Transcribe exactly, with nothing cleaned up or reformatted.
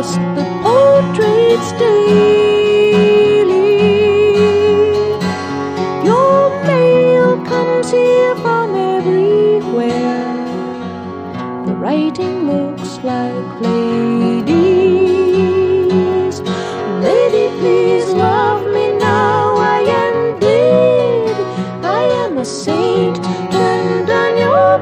just the portraits daily. Your mail comes here from everywhere. The writing looks like play.